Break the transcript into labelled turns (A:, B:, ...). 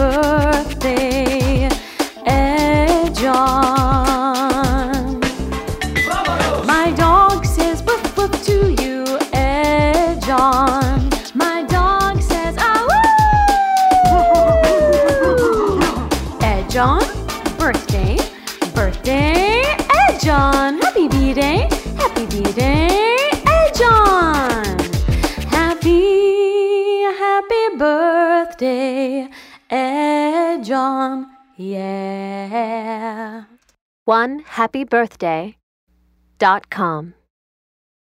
A: birthday, John. My dog says woof woof to you, John. My dog says ah woo. John, birthday, John. Happy B-Day, John. Happy birthday, John. Yeah.
B: OneHappyBirthday.com